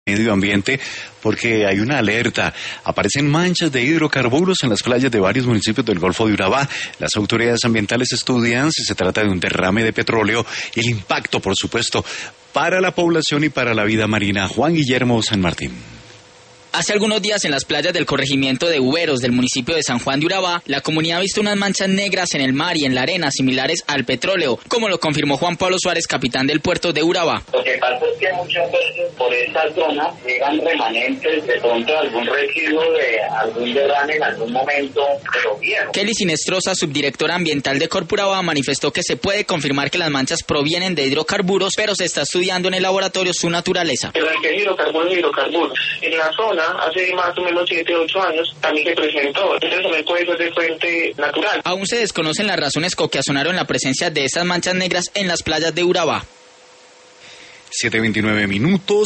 Medio ambiente porque hay una alerta. Aparecen manchas de hidrocarburos en las playas de varios municipios del Golfo de Urabá. Las autoridades ambientales estudian si se trata de un derrame de petróleo y el impacto, por supuesto, para la población y para la vida marina. Juan Guillermo San Martín. Hace algunos días en las playas del corregimiento de Uberos del municipio de San Juan de Urabá, la comunidad ha visto unas manchas negras en el mar y en la arena similares al petróleo, como lo confirmó Juan Pablo Suárez, capitán del puerto de Urabá. Lo que pasa es que muchas veces por esta zona llegan remanentes de pronto algún residuo de algún derrame en algún momento, pero viejo. Kelly Sinestrosa, subdirectora ambiental de Corpurabá, manifestó que se puede confirmar que las manchas provienen de hidrocarburos, pero se está estudiando en el laboratorio su naturaleza. El hidrocarburos. En la zona, hace más o menos 7 u 8 años, también se presentó. Entonces también puede ser de fuente natural. Aún se desconocen las razones que ocasionaron la presencia de estas manchas negras en las playas de Urabá. 7:29 minutos.